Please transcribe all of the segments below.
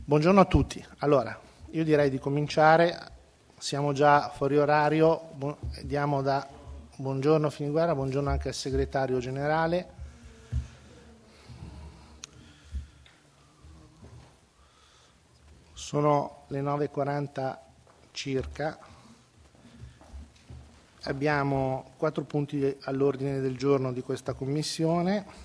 Buongiorno a tutti. Allora, io direi di cominciare, siamo già fuori orario, diamo da buongiorno Finiguerra, buongiorno anche al segretario generale. Sono le 9:40 circa, abbiamo 4 punti all'ordine del giorno di questa commissione.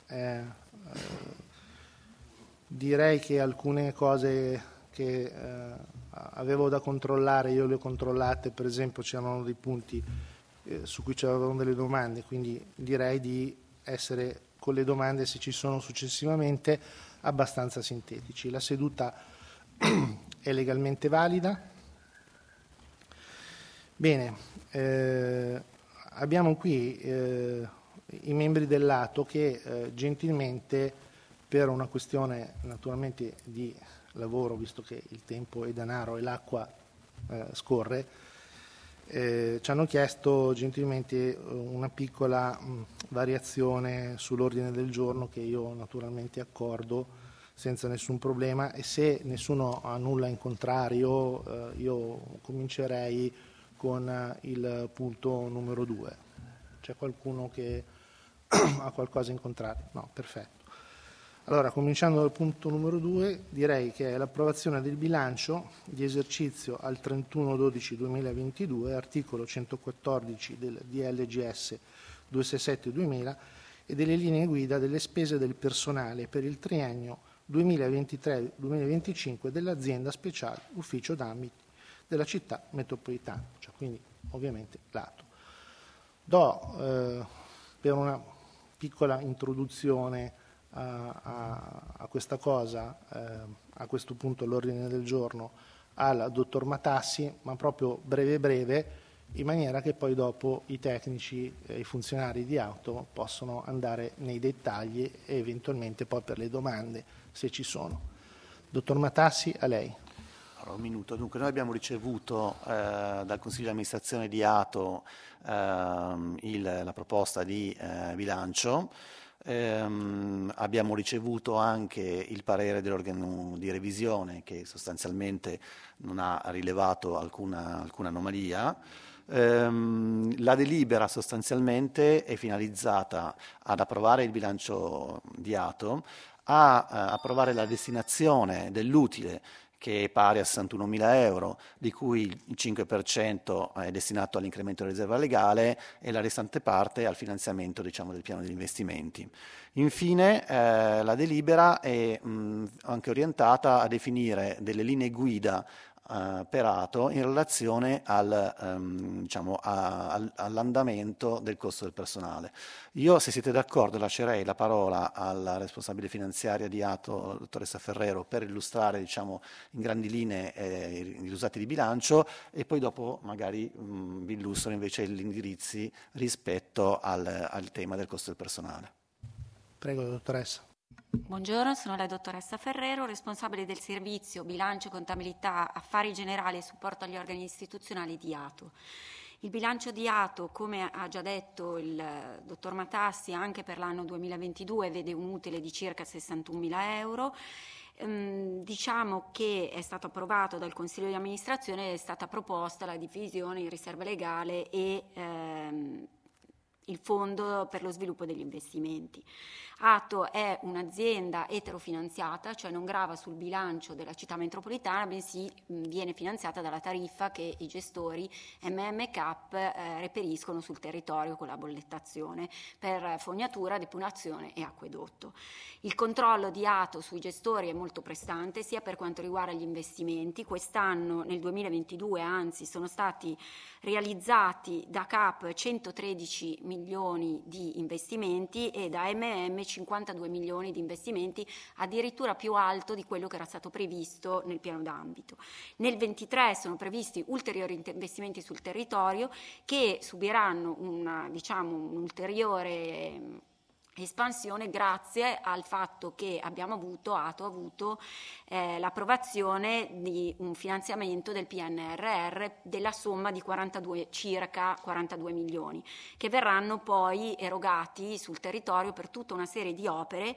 Direi che alcune cose che avevo da controllare io le ho controllate, per esempio c'erano dei punti su cui c'erano delle domande, quindi direi di essere con le domande, se ci sono successivamente, abbastanza sintetici. La seduta è legalmente valida. Bene, abbiamo qui i membri dell'ATO che gentilmente, per una questione naturalmente di lavoro, visto che il tempo è denaro e l'acqua scorre, ci hanno chiesto gentilmente una piccola variazione sull'ordine del giorno, che io naturalmente accordo senza nessun problema, e se nessuno ha nulla in contrario io comincerei con il punto numero 2. C'è qualcuno che ha qualcosa in contrario? No, perfetto. Allora, cominciando dal punto numero 2, direi che è l'approvazione del bilancio di esercizio al 31/12/2022, articolo 114 del DLGS 267/2000 e delle linee guida delle spese del personale per il triennio 2023-2025 dell'azienda speciale ufficio d'ambiti della città metropolitana, cioè quindi ovviamente l'ATO. Per una piccola introduzione a questa cosa, a questo punto all'ordine del giorno, al dottor Matassi, ma proprio breve, in maniera che poi dopo i tecnici e i funzionari di ATO possono andare nei dettagli e eventualmente poi per le domande, se ci sono. Dottor Matassi, a lei. Allora, un minuto. Dunque, noi abbiamo ricevuto dal Consiglio di amministrazione di ATO la proposta di bilancio. Abbiamo ricevuto anche il parere dell'organo di revisione, che sostanzialmente non ha rilevato alcuna anomalia. La delibera sostanzialmente è finalizzata ad approvare il bilancio di ATO, a approvare la destinazione dell'utile, che è pari a 61.000 euro, di cui il 5% è destinato all'incremento della riserva legale e la restante parte al finanziamento, del piano degli investimenti. Infine, la delibera è anche orientata a definire delle linee guida per ATO in relazione all'andamento del costo del personale. Io, se siete d'accordo, lascerei la parola alla responsabile finanziaria di ATO, dottoressa Ferrero, per illustrare in grandi linee i risultati di bilancio, e poi dopo magari vi illustro invece gli indirizzi rispetto al tema del costo del personale. Prego, dottoressa. Buongiorno, sono la dottoressa Ferrero, responsabile del servizio bilancio, contabilità, affari generali e supporto agli organi istituzionali di ATO. Il bilancio di ATO, come ha già detto il dottor Matassi, anche per l'anno 2022 vede un utile di circa 61.000 euro. Diciamo che è stato approvato dal Consiglio di amministrazione e è stata proposta la divisione in riserva legale e il Fondo per lo sviluppo degli investimenti. ATO è un'azienda eterofinanziata, cioè non grava sul bilancio della città metropolitana, bensì viene finanziata dalla tariffa che i gestori MMCAP reperiscono sul territorio con la bollettazione per fognatura, depurazione e acquedotto. Il controllo di ATO sui gestori è molto prestante, sia per quanto riguarda gli investimenti. Quest'anno, nel 2022, anzi, sono stati realizzati da CAP 113 milioni di investimenti e da MM 52 milioni di investimenti, addirittura più alto di quello che era stato previsto nel piano d'ambito. Nel 23 sono previsti ulteriori investimenti sul territorio che subiranno un'ulteriore espansione grazie al fatto che ATO ha avuto l'approvazione di un finanziamento del PNRR della somma di circa 42 milioni, che verranno poi erogati sul territorio per tutta una serie di opere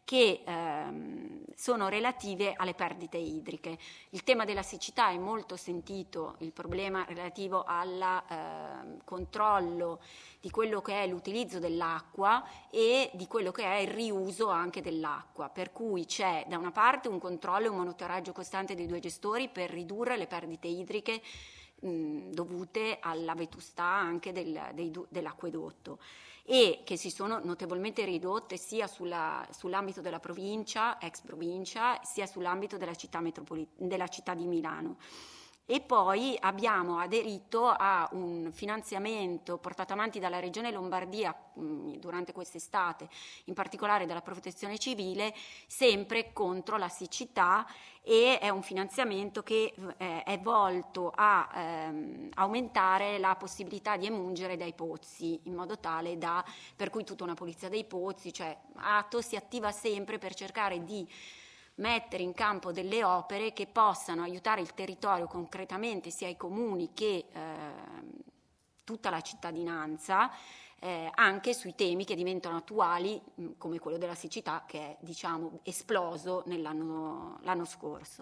che sono relative alle perdite idriche. Il tema della siccità è molto sentito, il problema relativo al controllo di quello che è l'utilizzo dell'acqua e di quello che è il riuso anche dell'acqua, per cui c'è da una parte un controllo e un monitoraggio costante dei due gestori per ridurre le perdite idriche dovute alla vetustà anche dell'acquedotto, e che si sono notevolmente ridotte sia sull'ambito della provincia, ex provincia, sia sull'ambito della città di Milano. E poi abbiamo aderito a un finanziamento portato avanti dalla Regione Lombardia durante quest'estate, in particolare dalla Protezione Civile, sempre contro la siccità, e è un finanziamento che è volto a aumentare la possibilità di emungere dai pozzi, in modo tale per cui tutta una pulizia dei pozzi, cioè ATO si attiva sempre per cercare di mettere in campo delle opere che possano aiutare il territorio concretamente, sia i comuni che tutta la cittadinanza, anche sui temi che diventano attuali, come quello della siccità, che è, diciamo, esploso l'anno scorso.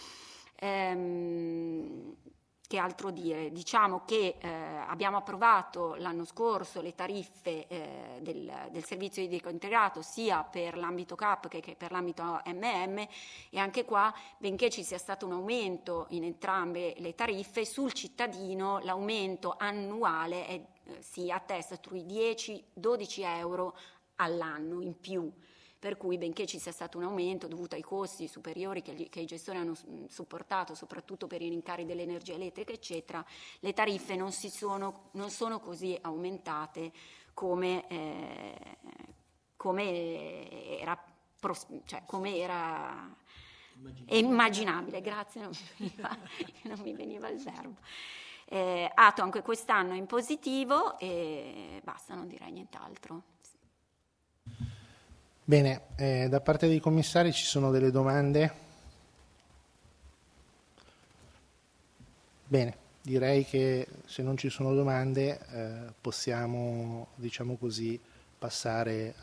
Che altro dire? Diciamo che abbiamo approvato l'anno scorso le tariffe del servizio idrico integrato sia per l'ambito CAP che per l'ambito MM, e anche qua, benché ci sia stato un aumento in entrambe le tariffe, sul cittadino l'aumento annuale si attesta sui 10-12 euro all'anno in più. Per cui, benché ci sia stato un aumento dovuto ai costi superiori che i gestori hanno sopportato, soprattutto per i rincari dell'energia elettrica, eccetera, le tariffe non sono così aumentate come era immaginabile. Grazie, non mi veniva il verbo. ATO anche quest'anno è in positivo e basta, non direi nient'altro. Bene, da parte dei commissari ci sono delle domande? Bene, direi che se non ci sono domande possiamo, diciamo così, passare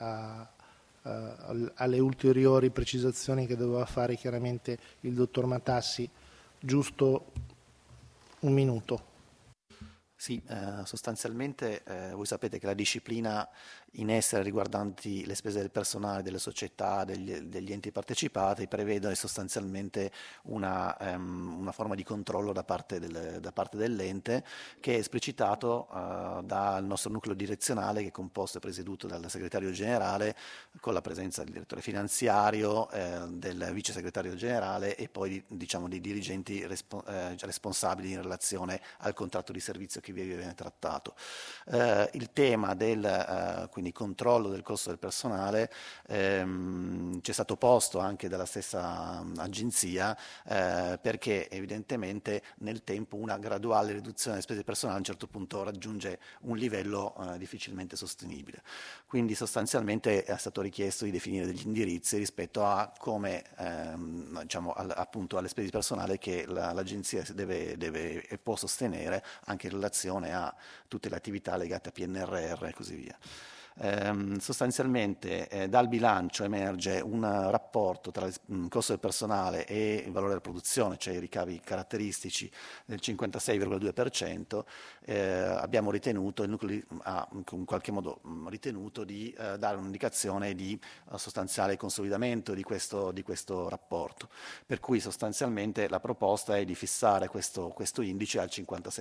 alle ulteriori precisazioni che doveva fare chiaramente il dottor Matassi. Giusto un minuto. Sì, sostanzialmente voi sapete che la disciplina in essere riguardanti le spese del personale delle società, degli enti partecipati, prevede sostanzialmente una forma di controllo da parte dell'ente, che è esplicitato dal nostro nucleo direzionale, che è composto e presieduto dal segretario generale, con la presenza del direttore finanziario, del vice segretario generale e poi diciamo dei dirigenti responsabili in relazione al contratto di servizio che viene trattato. Il tema del quindi controllo del costo del personale ci è stato posto anche dalla stessa agenzia, perché evidentemente nel tempo una graduale riduzione delle spese di personale a un certo punto raggiunge un livello difficilmente sostenibile. Quindi sostanzialmente è stato richiesto di definire degli indirizzi rispetto a come diciamo appunto alle spese di personale che l'agenzia deve e può sostenere anche in relazione a tutte le attività legate a PNRR e così via. Sostanzialmente dal bilancio emerge un rapporto tra il costo del personale e il valore della produzione, cioè i ricavi caratteristici del 56,2%. Abbiamo ritenuto, il nucleo ha in qualche modo ritenuto di dare un'indicazione di sostanziale consolidamento di questo rapporto, per cui sostanzialmente la proposta è di fissare questo indice al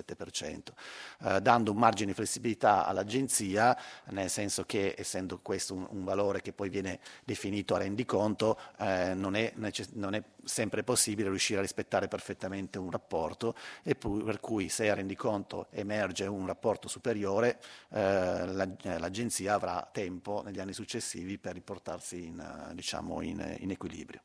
57%, dando un margine di flessibilità all'agenzia, nel senso che essendo questo un valore che poi viene definito a rendiconto, non è sempre possibile riuscire a rispettare perfettamente un rapporto, e per cui se a rendiconto emerge un rapporto superiore, l'agenzia avrà tempo negli anni successivi per riportarsi in equilibrio.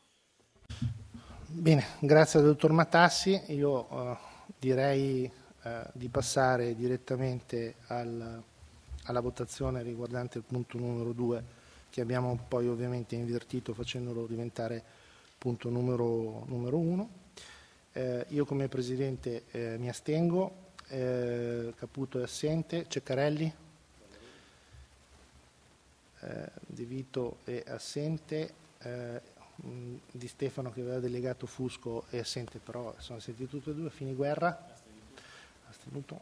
Bene, grazie al dottor Matassi. Io direi di passare direttamente alla votazione riguardante il punto numero 2, che abbiamo poi ovviamente invertito facendolo diventare punto numero 1. Io come Presidente mi astengo, Caputo è assente, Ceccarelli, De Vito è assente, Di Stefano che aveva delegato Fusco è assente, però sono assenti tutti e due. Finiguerra astenuto,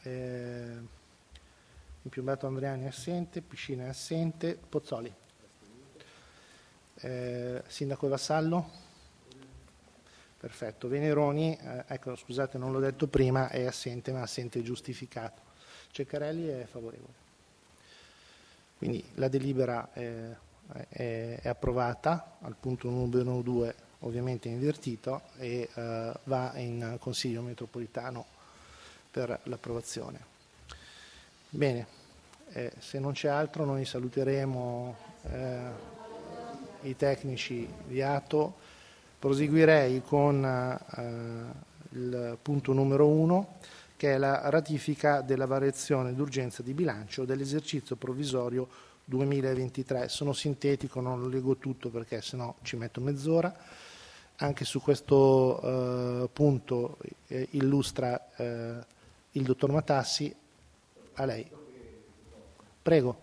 Impiumbato Andreani è assente, Piscina è assente, Pozzoli. Sindaco Vassallo? Perfetto. Veneroni, ecco, scusate, non l'ho detto prima, è assente, ma assente giustificato. Ceccarelli è favorevole. Quindi la delibera è approvata, al punto numero 2 ovviamente invertito, e va in Consiglio metropolitano per l'approvazione. Bene, se non c'è altro noi saluteremo i tecnici di ATO. Proseguirei con il punto numero 1, che è la ratifica della variazione d'urgenza di bilancio dell'esercizio provvisorio 2023. Sono sintetico, non lo leggo tutto perché sennò ci metto mezz'ora. Anche su questo punto illustra il dottor Matassi. A lei. Prego.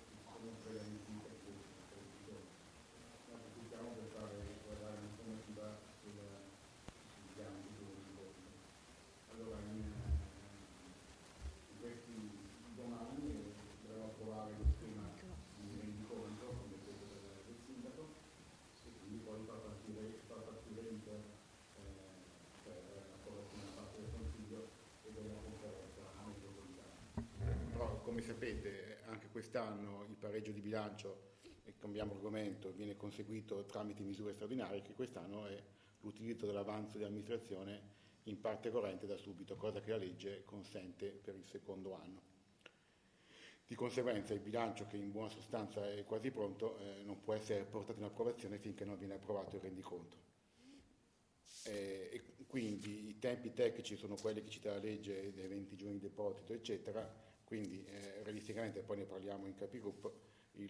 Come sapete, anche quest'anno il pareggio di bilancio, e cambiamo argomento, viene conseguito tramite misure straordinarie, che quest'anno è l'utilizzo dell'avanzo di amministrazione in parte corrente da subito, cosa che la legge consente per il secondo anno. Di conseguenza il bilancio, che in buona sostanza è quasi pronto, non può essere portato in approvazione finché non viene approvato il rendiconto. E quindi i tempi tecnici sono quelli che cita la legge, dei 20 giorni di deposito, eccetera. Quindi realisticamente, poi ne parliamo in capigruppo,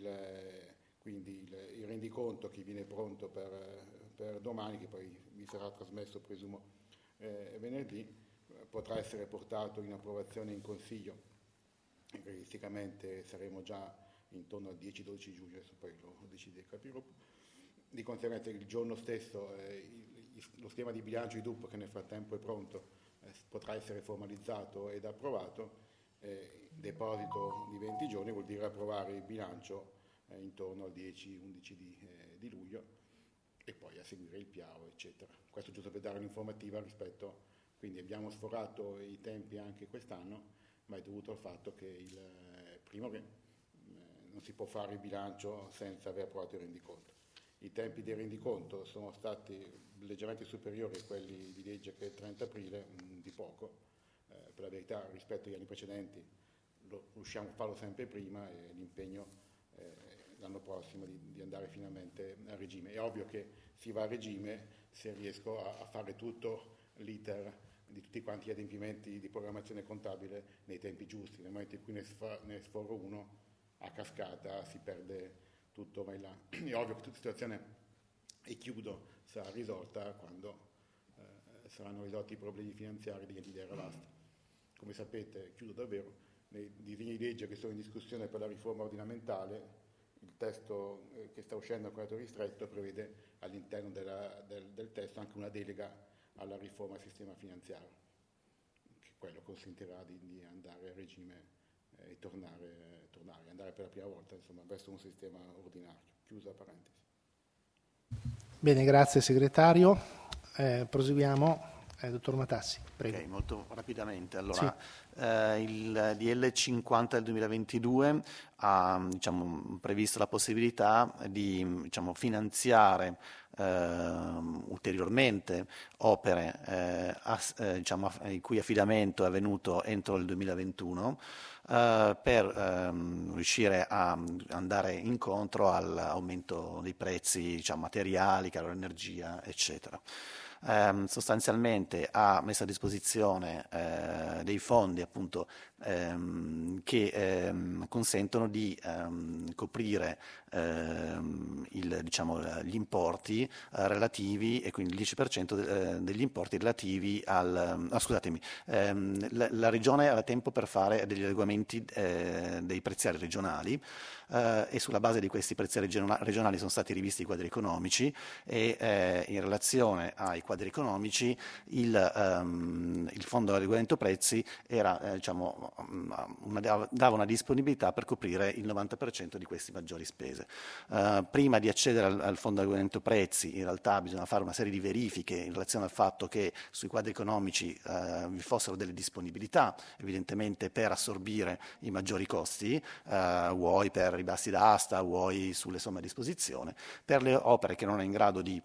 quindi il rendiconto che viene pronto per domani, che poi vi sarà trasmesso presumo venerdì, potrà essere portato in approvazione in Consiglio. Realisticamente saremo già intorno al 10-12 giugno, adesso poi lo decide il capigruppo. Di conseguenza il giorno stesso lo schema di bilancio di DUP, che nel frattempo è pronto, potrà essere formalizzato ed approvato. Deposito di 20 giorni vuol dire approvare il bilancio intorno al 10-11 di luglio, e poi a seguire il piano, eccetera. Questo giusto per dare un'informativa rispetto, quindi abbiamo sforato i tempi anche quest'anno, ma è dovuto al fatto che primo che non si può fare il bilancio senza aver approvato il rendiconto. I tempi del rendiconto sono stati leggermente superiori a quelli di legge, che è il 30 aprile, di poco. Per la verità, rispetto agli anni precedenti riusciamo a farlo sempre prima, e l'impegno l'anno prossimo di andare finalmente a regime. È ovvio che si va a regime se riesco a fare tutto l'iter di tutti quanti gli adempimenti di programmazione contabile nei tempi giusti. Nel momento in cui ne sforro uno, a cascata si perde tutto, va in là. È ovvio che tutta situazione, e chiudo, sarà risolta quando saranno risolti i problemi finanziari degli enti della Vasta. Come sapete, chiudo davvero, nei disegni di legge che sono in discussione per la riforma ordinamentale, il testo che sta uscendo a quadro ristretto prevede all'interno del testo anche una delega alla riforma del sistema finanziario, che quello consentirà di andare a regime e andare per la prima volta, insomma, verso un sistema ordinario. Chiusa parentesi. Bene, grazie segretario. Proseguiamo. Dottor Matassi, prego. Okay, molto rapidamente. Allora, sì. Il DL 50 del 2022 ha previsto la possibilità di finanziare ulteriormente opere il cui affidamento è avvenuto entro il 2021 per riuscire a andare incontro all'aumento dei prezzi materiali, caro energia, eccetera. sostanzialmente ha messo a disposizione dei fondi appunto che consentono di coprire gli importi relativi, e quindi il 10% degli importi relativi la Regione aveva tempo per fare degli adeguamenti dei preziari regionali, e sulla base di questi preziari regionali sono stati rivisti i quadri economici, e in relazione ai quadri economici il fondo adeguamento prezzi era, dava una disponibilità per coprire il 90% di queste maggiori spese. Prima di accedere al fondo adeguamento prezzi, in realtà bisogna fare una serie di verifiche in relazione al fatto che sui quadri economici vi fossero delle disponibilità, evidentemente per assorbire i maggiori costi, vuoi per i bassi d'asta, vuoi sulle somme a disposizione. Per le opere che non è in grado di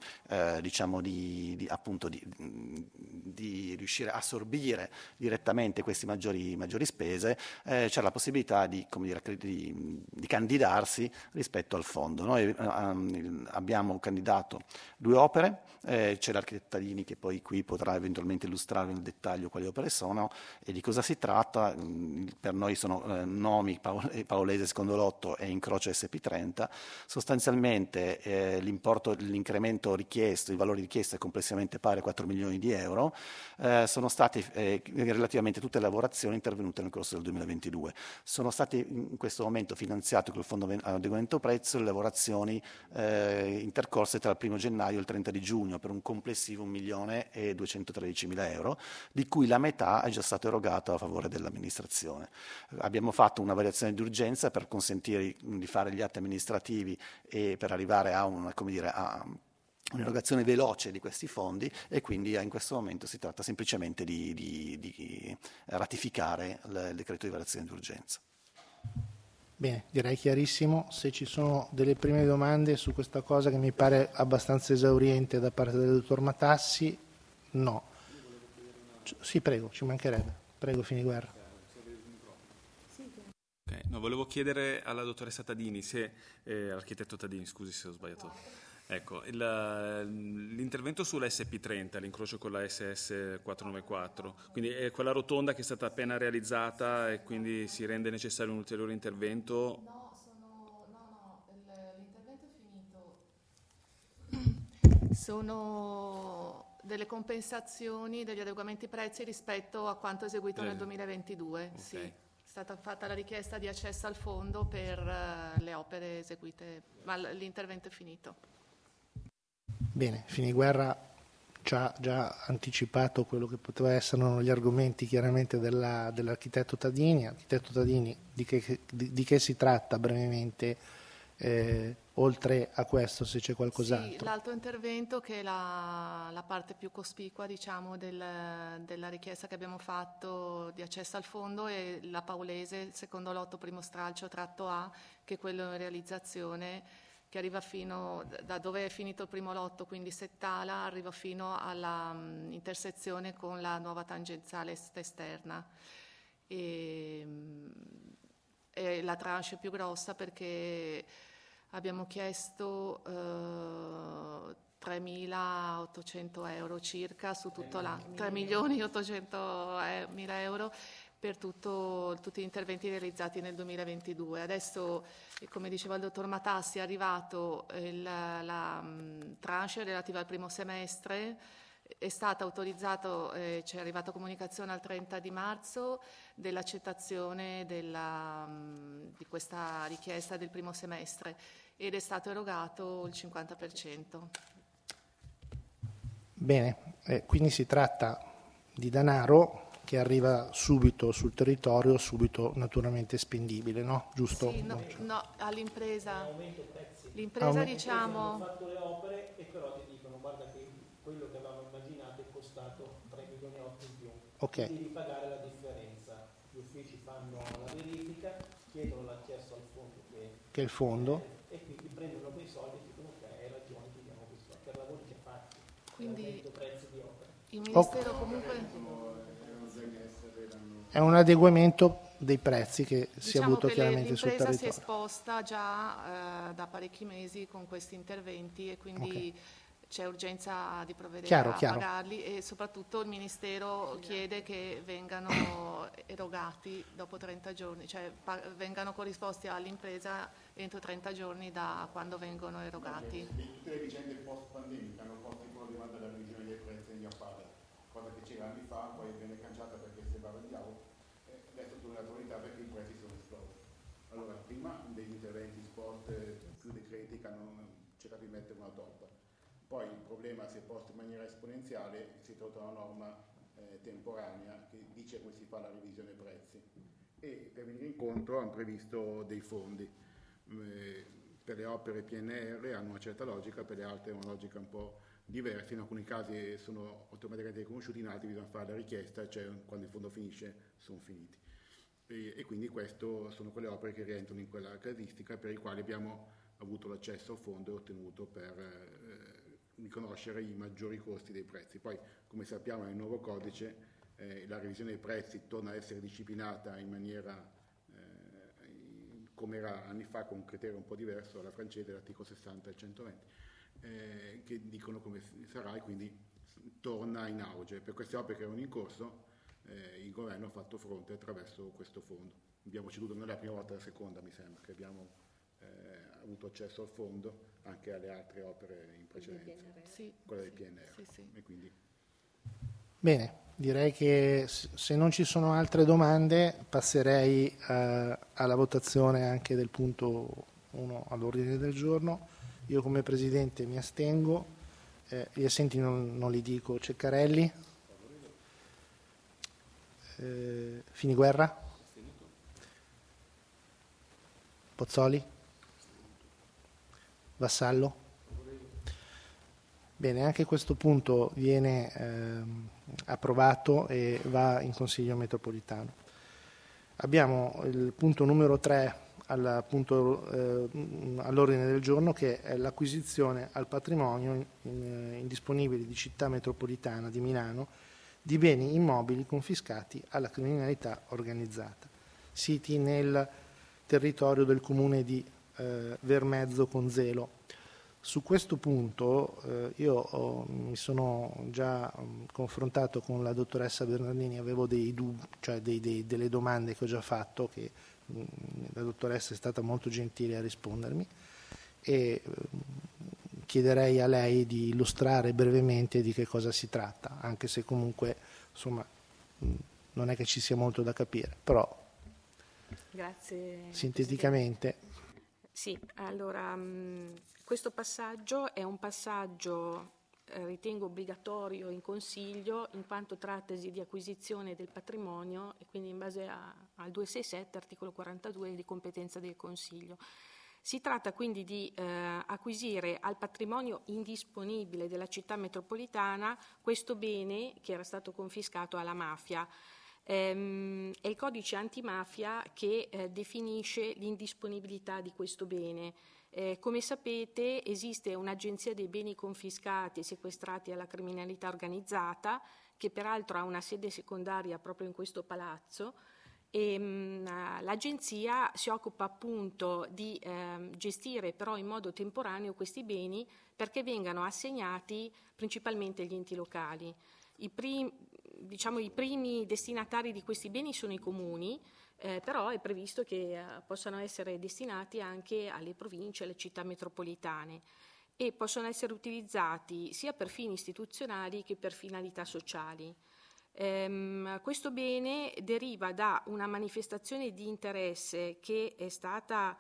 riuscire a assorbire direttamente queste maggiori spese, c'è la possibilità di candidarsi rispetto al fondo. Noi abbiamo candidato 2 opere, c'è l'architetto Tadini che poi qui potrà eventualmente illustrare nel dettaglio quali opere sono e di cosa si tratta. Per noi sono nomi Paolese Secondo Lotto e Incrocio SP30. Sostanzialmente l'incremento richiesto, il valore richiesto è complessivamente pari a 4 milioni di euro. Sono state relativamente tutte le lavorazioni intervenute nel corso del 2022. Sono state in questo momento finanziate col fondo adeguamento prezzo le lavorazioni intercorse tra il 1 gennaio e il 30 di giugno per un complessivo 1.213.000 euro, di cui la metà è già stato erogato a favore dell'amministrazione. Abbiamo fatto una variazione di urgenza per consentire di fare gli atti amministrativi e per arrivare a un'erogazione veloce di questi fondi, e quindi in questo momento si tratta semplicemente di ratificare il decreto di variazione di urgenza. Bene, direi chiarissimo. Se ci sono delle prime domande su questa cosa che mi pare abbastanza esauriente da parte del dottor Matassi, no. Sì, prego, ci mancherebbe. Prego, Finiguerra. Okay. No, volevo chiedere alla dottoressa Tadini, all'architetto Tadini, scusi se ho sbagliato. Ecco, l'intervento sulla SP30, l'incrocio con la SS 494, quindi è quella rotonda che è stata appena realizzata e quindi si rende necessario un ulteriore intervento? L'intervento è finito. Sono delle compensazioni, degli adeguamenti prezzi rispetto a quanto eseguito nel 2022. Okay. Sì. È stata fatta la richiesta di accesso al fondo per le opere eseguite, ma l'intervento è finito. Bene, Finiguerra ci ha già anticipato quello che poteva essere gli argomenti chiaramente dell'architetto Tadini. Architetto Tadini, di che si tratta brevemente, oltre a questo, se c'è qualcos'altro? Sì, l'altro intervento, che è la parte più cospicua, diciamo, della richiesta che abbiamo fatto di accesso al fondo, è la Paolese Secondo Lotto Primo Stralcio tratto A, che è quello in realizzazione, che arriva fino da dove è finito il primo lotto, quindi Settala, arriva fino alla intersezione con la nuova tangenziale esterna. E la tranche più grossa, perché abbiamo chiesto 3.800 euro circa su tutto l'anno, 3.800.000 euro per tutti gli interventi realizzati nel 2022. Adesso, come diceva il dottor Matassi, è arrivato la tranche relativa al primo semestre, è stata autorizzata, c'è arrivata comunicazione al 30 di marzo dell'accettazione di questa richiesta del primo semestre, ed è stato erogato il 50%. Bene, quindi si tratta di denaro che arriva subito sul territorio, subito naturalmente spendibile, no? Giusto? Sì, no, all'impresa. L'impresa, diciamo... Hanno fatto le opere e però ti dicono: guarda che quello che avevamo immaginato è costato 3,8 milioni in più. Okay. Devi pagare la differenza. Gli uffici fanno la verifica, chiedono l'accesso al fondo che è il fondo, e quindi prendono quei soldi e dicono: ok, hai ragione, ti diamo questo per lavori che fatti. Quindi prezzi di opera. il Ministero comunque... È un adeguamento dei prezzi che si è avuto chiaramente sul territorio. L'impresa si è esposta già da parecchi mesi con questi interventi, e quindi c'è urgenza di provvedere Chiaro. pagarli, e soprattutto il Ministero chiede che vengano erogati dopo 30 giorni, cioè vengano corrisposti all'impresa entro 30 giorni da quando vengono erogati. Tutte le vicende post-pandemiche hanno posto il problema della revisione dei prezzi negli appalti, cosa che c'era anni fa, poi viene cancellata perché sembrava il diavolo, adesso torna all'attualità perché i prezzi sono esplosi. Allora, prima degli interventi spot più decreti che hanno cercato di mettere una toppa. Poi il problema si è posto in maniera esponenziale, si è trovata una norma temporanea che dice come si fa la revisione prezzi, e per venire incontro hanno previsto dei fondi. Per le opere PNR hanno una certa logica, per le altre una logica un po' diversa, in alcuni casi sono automaticamente riconosciuti, in altri bisogna fare la richiesta, cioè quando il fondo finisce sono finiti. E quindi questo sono quelle opere che rientrano in quella casistica per i quali abbiamo avuto l'accesso al fondo e ottenuto per riconoscere i maggiori costi dei prezzi. Poi, come sappiamo, nel nuovo codice la revisione dei prezzi torna a essere disciplinata in maniera come era anni fa, con un criterio un po' diverso alla francese, l'articolo 60 e 120, che dicono come sarà, e quindi torna in auge. Per queste opere che erano in corso il governo ha fatto fronte attraverso questo fondo. Abbiamo ceduto non è la prima volta, la seconda mi sembra, che abbiamo avuto accesso al fondo anche alle altre opere in precedenza, quella del PNR. Sì. E quindi... Bene, direi che se non ci sono altre domande passerei alla votazione anche del punto 1 all'ordine del giorno. Io come Presidente mi astengo, gli assenti non li dico. Ceccarelli? Finiguerra? Pozzoli? Vassallo? Bene, anche questo punto viene approvato e va in Consiglio metropolitano. Abbiamo il punto numero 3 all'ordine del giorno, che è l'acquisizione al patrimonio indisponibile di Città Metropolitana di Milano di beni immobili confiscati alla criminalità organizzata, siti nel territorio del comune di Vermezzo Conzelo. Su questo punto io mi sono già confrontato con la dottoressa Bernardini, avevo dei dubbi, cioè delle domande che ho già fatto, che la dottoressa è stata molto gentile a rispondermi, e chiederei a lei di illustrare brevemente di che cosa si tratta, anche se comunque insomma non è che ci sia molto da capire, però grazie, sinteticamente. Presidente. Sì, allora questo passaggio è un passaggio ritengo obbligatorio in Consiglio, in quanto trattasi di acquisizione del patrimonio e quindi in base al 267, articolo 42 di competenza del Consiglio. Si tratta quindi di acquisire al patrimonio indisponibile della città metropolitana questo bene che era stato confiscato alla mafia. È il codice antimafia che definisce l'indisponibilità di questo bene. Come sapete esiste un'agenzia dei beni confiscati e sequestrati alla criminalità organizzata, che peraltro ha una sede secondaria proprio in questo palazzo, e l'agenzia si occupa appunto di gestire però in modo temporaneo questi beni, perché vengano assegnati principalmente agli enti locali. I primi destinatari di questi beni sono i comuni, però è previsto che possano essere destinati anche alle province, alle città metropolitane, e possono essere utilizzati sia per fini istituzionali che per finalità sociali. Questo bene deriva da una manifestazione di interesse che è stata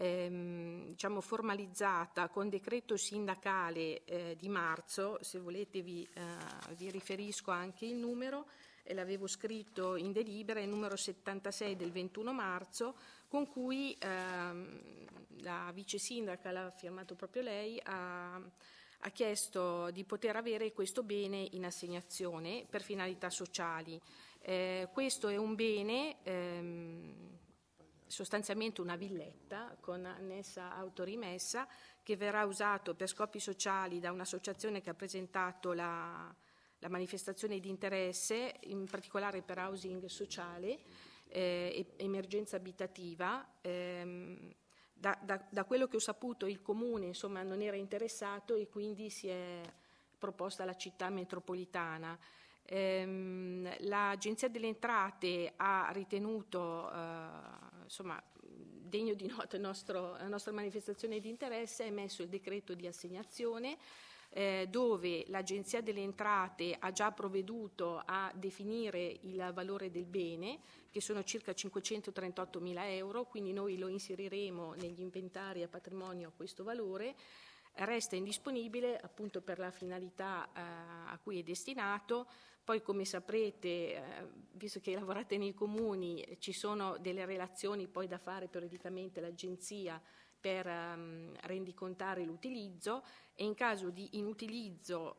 formalizzata con decreto sindacale di marzo. Se volete vi riferisco anche il numero, l'avevo scritto in delibera, il numero 76 del 21 marzo, con cui la vice sindaca, l'ha firmato proprio lei, ha chiesto di poter avere questo bene in assegnazione per finalità sociali. Questo è un bene, sostanzialmente una villetta con annessa autorimessa, che verrà usato per scopi sociali da un'associazione che ha presentato la manifestazione di interesse, in particolare per housing sociale, emergenza abitativa. Da quello che ho saputo il Comune non era interessato, e quindi si è proposta alla città metropolitana. L'Agenzia delle Entrate ha ritenuto degno di nota la nostra manifestazione di interesse, ha emesso il decreto di assegnazione dove l'Agenzia delle Entrate ha già provveduto a definire il valore del bene, che sono circa 538.000 euro, quindi noi lo inseriremo negli inventari a patrimonio a questo valore. Resta indisponibile appunto per la finalità a cui è destinato. Poi, come saprete, visto che lavorate nei comuni, ci sono delle relazioni poi da fare periodicamente all'Agenzia per rendicontare l'utilizzo, e in caso di inutilizzo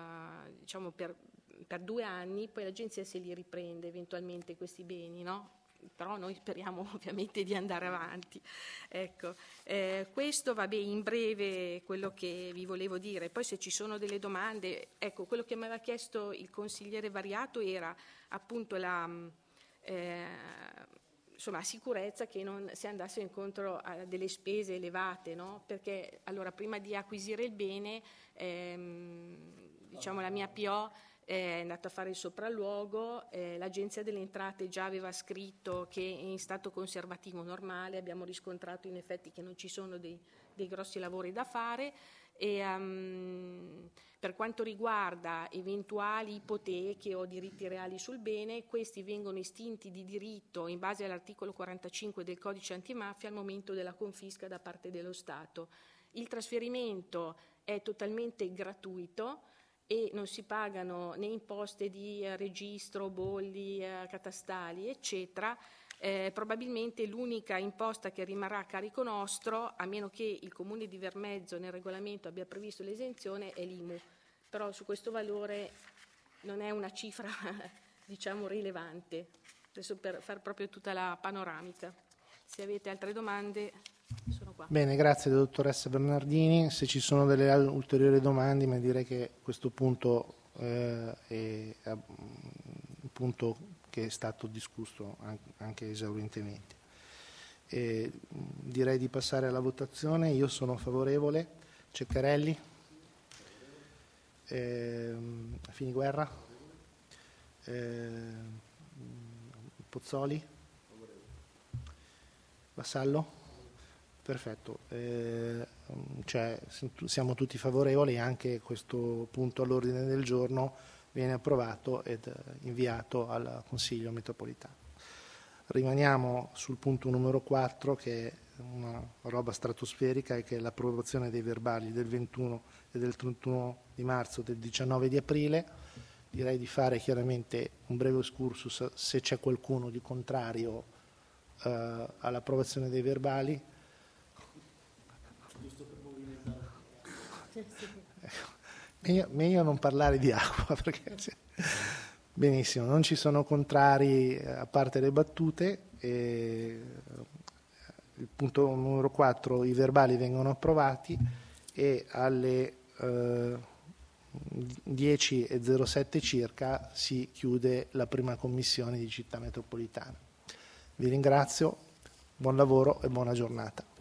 per 2 anni, poi l'Agenzia se li riprende eventualmente questi beni, no? Però noi speriamo ovviamente di andare avanti. Ecco, questo in breve quello che vi volevo dire. Poi se ci sono delle domande, ecco, quello che mi aveva chiesto il consigliere Variato era appunto la sicurezza che non si andasse incontro a delle spese elevate, no? Perché allora prima di acquisire il bene, la mia PO è andata a fare il sopralluogo, l'Agenzia delle Entrate già aveva scritto che è in stato conservativo normale, abbiamo riscontrato in effetti che non ci sono dei grossi lavori da fare, e per quanto riguarda eventuali ipoteche o diritti reali sul bene, questi vengono estinti di diritto in base all'articolo 45 del Codice Antimafia al momento della confisca da parte dello Stato. Il trasferimento è totalmente gratuito e non si pagano né imposte di registro, bolli catastali, eccetera. Probabilmente l'unica imposta che rimarrà a carico nostro, a meno che il Comune di Vermezzo nel regolamento abbia previsto l'esenzione, è l'IMU. Però su questo valore non è una cifra rilevante. Adesso per fare proprio tutta la panoramica. Se avete altre domande sono qua. Bene, grazie dottoressa Bernardini. Se ci sono delle ulteriori domande, ma direi che questo punto è un punto che è stato discusso anche esaurentemente. Direi di passare alla votazione. Io sono favorevole. Ceccarelli? Finiguerra? Pozzoli? Vassallo? Perfetto, siamo tutti favorevoli, anche questo punto all'ordine del giorno viene approvato ed inviato al Consiglio metropolitano. Rimaniamo sul punto numero 4, che è una roba stratosferica, e che è l'approvazione dei verbali del 21 e del 31 di marzo, del 19 di aprile. Direi di fare chiaramente un breve excursus se c'è qualcuno di contrario all'approvazione dei verbali. Meglio non parlare di acqua, perché benissimo, non ci sono contrari a parte le battute. Il punto numero 4, i verbali vengono approvati, e alle 10:07 circa si chiude la prima commissione di Città Metropolitana. Vi ringrazio, buon lavoro e buona giornata.